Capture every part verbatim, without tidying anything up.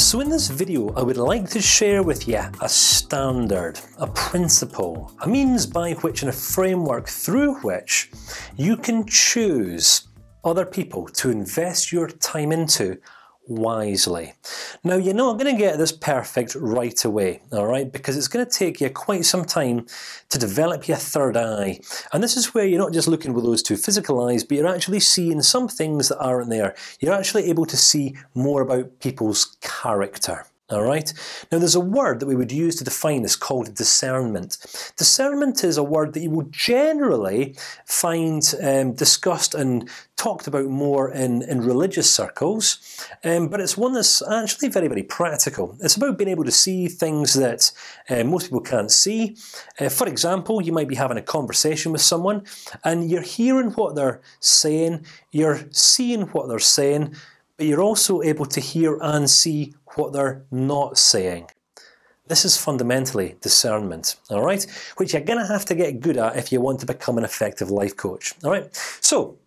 So in this video I would like to share with you a standard, a principle, a means by which and a framework through which you can choose other people to invest your time into wisely. Now you're not going to get this perfect right away, all right? Because it's going to take you quite some time to develop your third eye, and this is where you're not just looking with those two physical eyes, but you're actually seeing some things that aren't there. You're actually able to see more about people's character. All right. Now, there's a word that we would use to define this called discernment. Discernment is a word that you will generally find um, discussed and talked about more in in religious circles, um, but it's one that's actually very, very practical. It's about being able to see things that uh, most people can't see. Uh, for example, you might be having a conversation with someone, and you're hearing what they're saying, you're seeing what they're saying, but you're also able to hear and see what they're not saying. This is fundamentally discernment, all right? Which you're gonna have to get good at if you want to become an effective life coach. All right. So,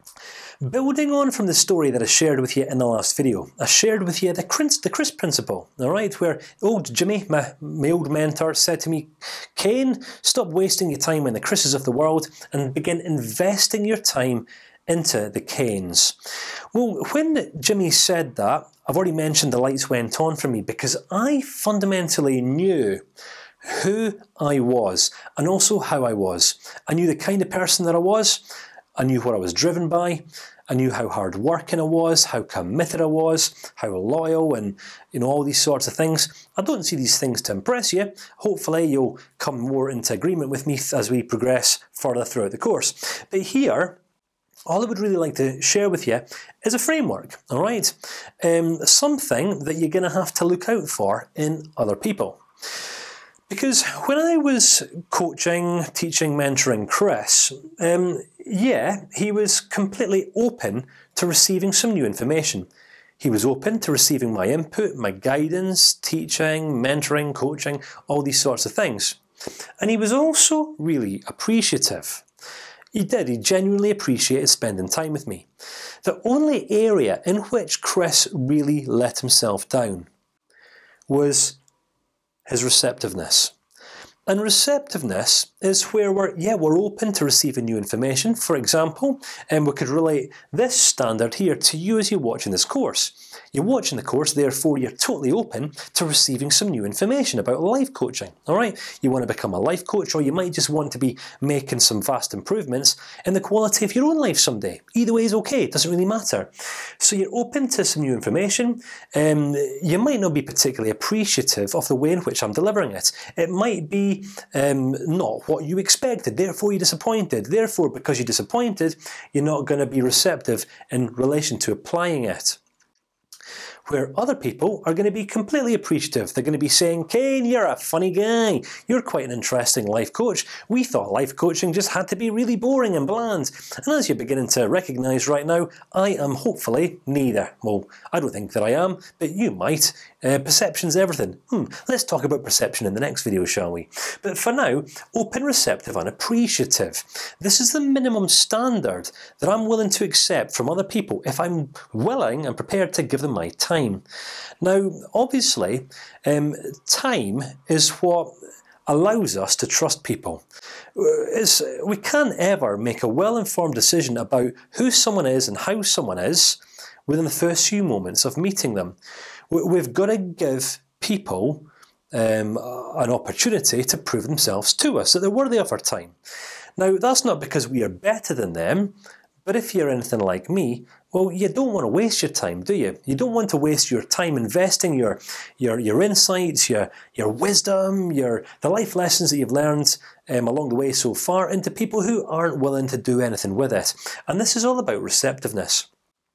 building on from the story that I shared with you in the last video, I shared with you the Chris, the Chris principle, all right, where old Jimmy, my, my old mentor, said to me, "Kane, stop wasting your time in the Chris's of the world and begin investing your time into the Kanes." Well, when Jimmy said that, I've already mentioned the lights went on for me, because I fundamentally knew who I was and also how I was. I knew the kind of person that I was. I knew what I was driven by. I knew how hard working I was, how committed I was, how loyal, and you know all these sorts of things. I don't see these things to impress you. Hopefully, you'll come more into agreement with me as we progress further throughout the course. But here, all I would really like to share with you is a framework, all right? Um, something that you're going to have to look out for in other people. Because when I was coaching, teaching, mentoring Chris, um, yeah, he was completely open to receiving some new information. He was open to receiving my input, my guidance, teaching, mentoring, coaching, all these sorts of things. And he was also really appreciative. He did. He genuinely appreciated spending time with me. The only area in which Chris really let himself down was his receptiveness. And receptiveness is where we're yeah we're open to receiving new information. For example, and we could relate this standard here to you as you're watching this course. You're watching the course, therefore you're totally open to receiving some new information about life coaching. All right, you want to become a life coach, or you might just want to be making some vast improvements in the quality of your own life someday. Either way is okay; it doesn't really matter. So you're open to some new information. Um, you might not be particularly appreciative of the way in which I'm delivering it. It might be um, not what you expected. Therefore, you're disappointed. Therefore, because you're disappointed, you're not going to be receptive in relation to applying it. Where other people are going to be completely appreciative. They're going to be saying, "Kane, you're a funny guy. You're quite an interesting life coach. We thought life coaching just had to be really boring and bland." And as you're beginning to recognise right now, I am hopefully neither. Well, I don't think that I am, but you might. Uh, perception's everything. Hmm. Let's talk about perception in the next video, shall we? But for now, open, receptive, and appreciative. This is the minimum standard that I'm willing to accept from other people if I'm willing and prepared to give them my time. Now, obviously, um, time is what allows us to trust people. It's, we can't ever make a well-informed decision about who someone is and how someone is within the first few moments of meeting them. We've got to give people um, an opportunity to prove themselves to us, that they're worthy of our time. Now, that's not because we are better than them, but if you're anything like me, well, you don't want to waste your time, do you? You don't want to waste your time investing your your your insights, your your wisdom, your the life lessons that you've learned um, along the way so far into people who aren't willing to do anything with it. And this is all about receptiveness.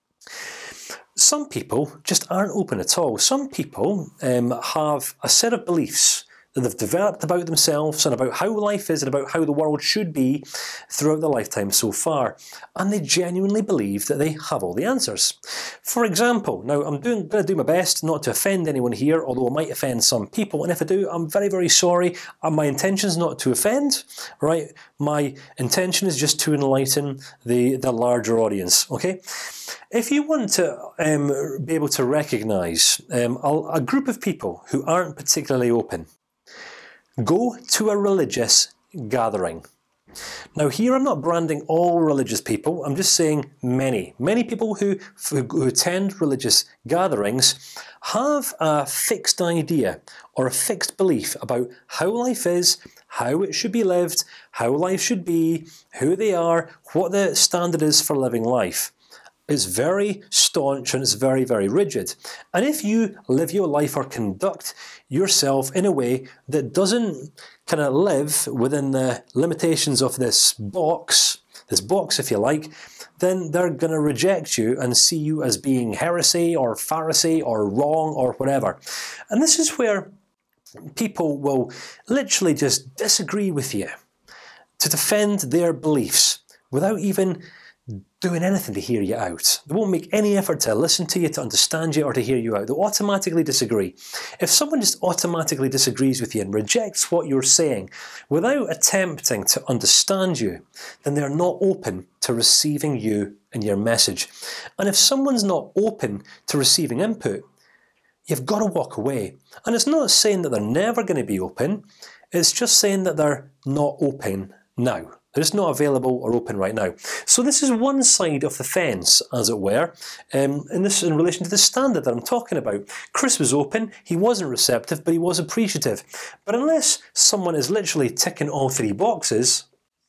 Some people just aren't open at all. Some people um, have a set of beliefs that they've developed about themselves and about how life is and about how the world should be throughout their lifetime so far, and they genuinely believe that they have all the answers. For example, now I'm doing going to do my best not to offend anyone here, although I might offend some people, and if I do, I'm very very sorry. And my intention is not to offend, right? My intention is just to enlighten the the larger audience. Okay. If you want to um, be able to recognise um, a, a group of people who aren't particularly open, go to a religious gathering. Now, here I'm not branding all religious people. I'm just saying many, many people who who attend religious gatherings have a fixed idea or a fixed belief about how life is, how it should be lived, how life should be, who they are, what the standard is for living life. It's very staunch and it's very, very rigid. And if you live your life or conduct yourself in a way that doesn't kind of live within the limitations of this box, this box, if you like, then they're going to reject you and see you as being heresy or Pharisee or wrong or whatever. And this is where people will literally just disagree with you to defend their beliefs without even doing anything to hear you out. They won't make any effort to listen to you, to understand you, or to hear you out. They'll automatically disagree. If someone just automatically disagrees with you and rejects what you're saying without attempting to understand you, then they're not open to receiving you and your message. And if someone's not open to receiving input, you've got to walk away. And it's not saying that they're never going to be open. It's just saying that they're not open now. They're just not available or open right now. So this is one side of the fence, as it were, um, and this is in relation to the standard that I'm talking about. Chris was open, he wasn't receptive, but he was appreciative. But unless someone is literally ticking all three boxes,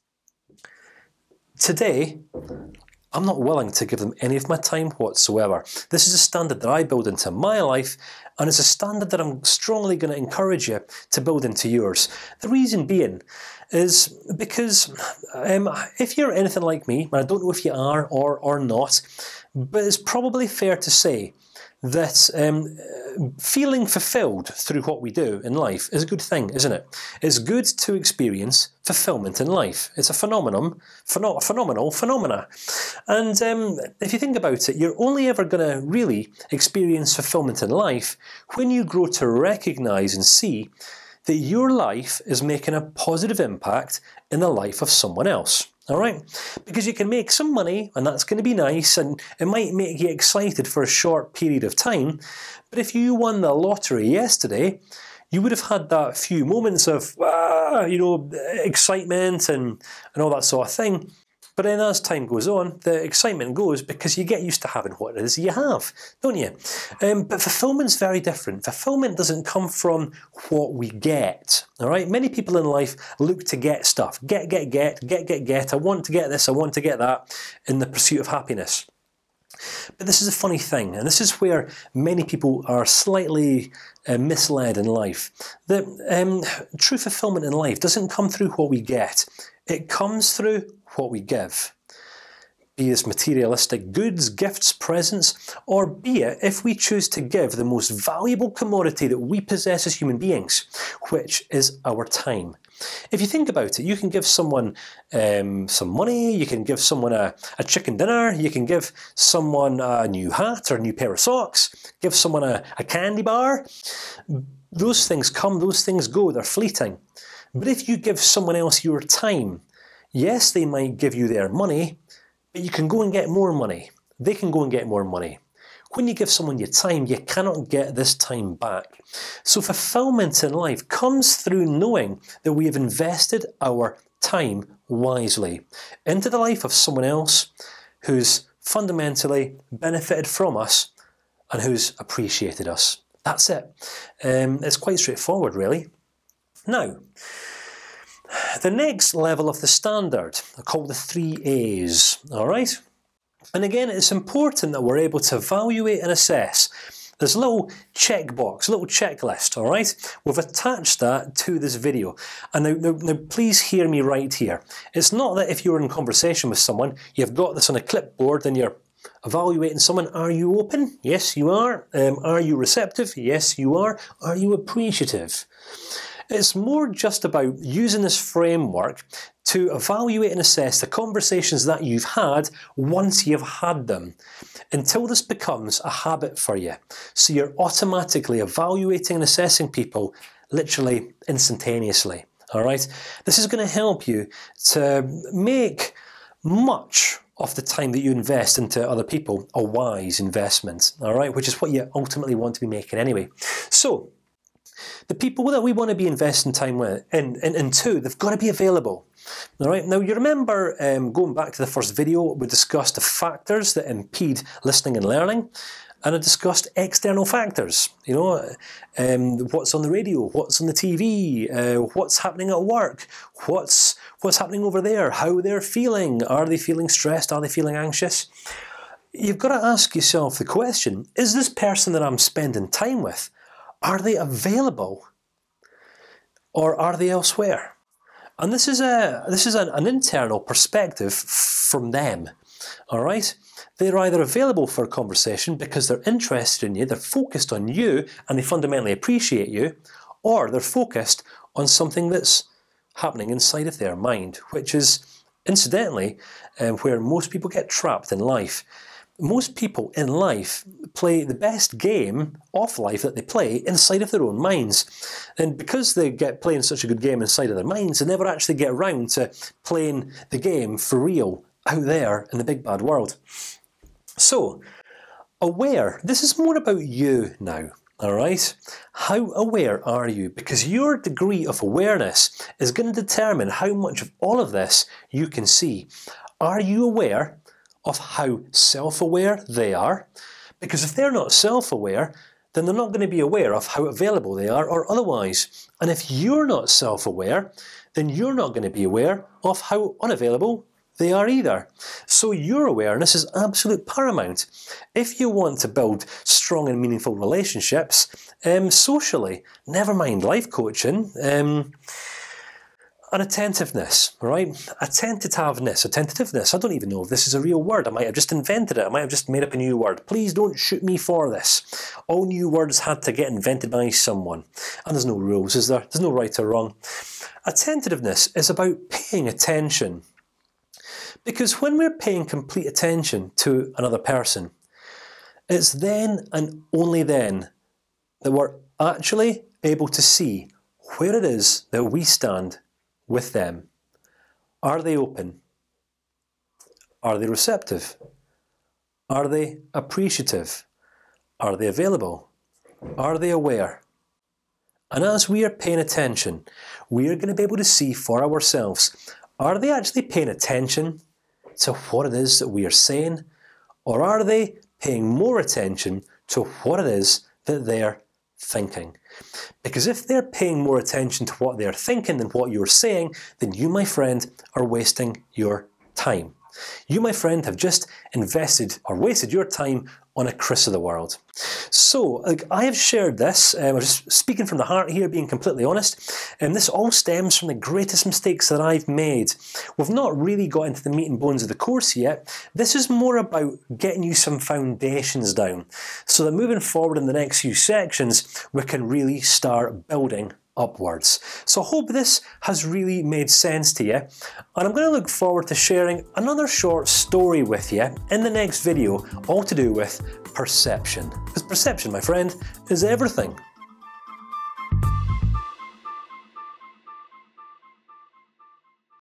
today I'm not willing to give them any of my time whatsoever. This is a standard that I build into my life, and it's a standard that I'm strongly going to encourage you to build into yours. The reason being is because um, if you're anything like me, and I don't know if you are or or not, but it's probably fair to say that um, feeling fulfilled through what we do in life is a good thing, isn't it? It's good to experience fulfillment in life. It's a phenomenon, pheno phenomenal phenomena, and um, if you think about it, you're only ever going to really experience fulfillment in life when you grow to recognize and see that your life is making a positive impact in the life of someone else. All right, because you can make some money, and that's going to be nice, and it might make you excited for a short period of time. But if you won the lottery yesterday, you would have had that few moments of, ah, you know, excitement and and all that sort of thing. But then, as time goes on, the excitement goes because you get used to having what it is you have, don't you? Um, but fulfillment's very different. Fulfillment doesn't come from what we get. All right. Many people in life look to get stuff. Get, get, get, get, get, get. I want to get this. I want to get that. In the pursuit of happiness. But this is a funny thing, and this is where many people are slightly uh, misled in life. That um, true fulfillment in life doesn't come through what we get; it comes through what we give. Be this materialistic goods, gifts, presents, or be it if we choose to give the most valuable commodity that we possess as human beings, which is our time. If you think about it, you can give someone um, some money, you can give someone a, a chicken dinner, you can give someone a new hat or a new pair of socks, give someone a, a candy bar. Those things come, those things go, they're fleeting. But if you give someone else your time, yes, they might give you their money, but you can go and get more money. They can go and get more money. When you give someone your time, you cannot get this time back. So fulfillment in life comes through knowing that we have invested our time wisely into the life of someone else who's fundamentally benefited from us and who's appreciated us. That's it. Um, it's quite straightforward, really. Now, the next level of the standard are called the three A's. All right. And again, it's important that we're able to evaluate and assess. There's a little checkbox, a little checklist. All right, we've attached that to this video. And now, now, now, please hear me right here. It's not that if you're in conversation with someone, you've got this on a clipboard and you're evaluating someone. Are you open? Yes, you are. Um, are you receptive? Yes, you are. Are you appreciative? It's more just about using this framework to evaluate and assess the conversations that you've had once you've had them, until this becomes a habit for you. So you're automatically evaluating and assessing people literally instantaneously. All right, this is going to help you to make much of the time that you invest into other people a wise investment. All right, which is what you ultimately want to be making anyway. So, the people that we want to be investing time with, in, in, into, they've got to be available. All right. Now you remember um, going back to the first video, we discussed the factors that impede listening and learning, and I discussed external factors. You know, um, what's on the radio, what's on the T V, uh, what's happening at work, what's what's happening over there, how they're feeling. Are they feeling stressed? Are they feeling anxious? You've got to ask yourself the question: is this person that I'm spending time with, are they available, or are they elsewhere? And this is a this is an, an internal perspective from them. All right, they're either available for a conversation because they're interested in you, they're focused on you, and they fundamentally appreciate you, or they're focused on something that's happening inside of their mind, which is, incidentally, um, where most people get trapped in life. Most people in life play the best game of life that they play inside of their own minds, and because they get playing such a good game inside of their minds, they never actually get around to playing the game for real out there in the big bad world. So, aware. This is more about you now. All right. How aware are you? Because your degree of awareness is going to determine how much of all of this you can see. Are you aware of how self-aware they are? Because if they're not self-aware, then they're not going to be aware of how available they are or otherwise. And if you're not self-aware, then you're not going to be aware of how unavailable they are either. So your awareness is absolute paramount if you want to build strong and meaningful relationships um, socially. Never mind life coaching. Um, An attentiveness, right? Attentativeness, attentiveness. I don't even know if this is a real word. I might have just invented it. I might have just made up a new word. Please don't shoot me for this. All new words had to get invented by someone, and there's no rules, is there? There's no right or wrong. Attentiveness is about paying attention, because when we're paying complete attention to another person, it's then and only then that we're actually able to see where it is that we stand with them. Are they open? Are they receptive? Are they appreciative? Are they available? Are they aware? And as we are paying attention, we are going to be able to see for ourselves: are they actually paying attention to what it is that we are saying, or are they paying more attention to what it is that they're thinking? Because if they're paying more attention to what they're thinking than what you're saying, then you, my friend, are wasting your time. You, my friend, have just invested or wasted your time on a Chris of the world. So, like, I have shared this. Um, I'm just speaking from the heart here, being completely honest. And this all stems from the greatest mistakes that I've made. We've not really got into the meat and bones of the course yet. This is more about getting you some foundations down, so that moving forward in the next few sections, we can really start building upwards. So I hope this has really made sense to you, and I'm going to look forward to sharing another short story with you in the next video, all to do with perception. Because perception, my friend, is everything.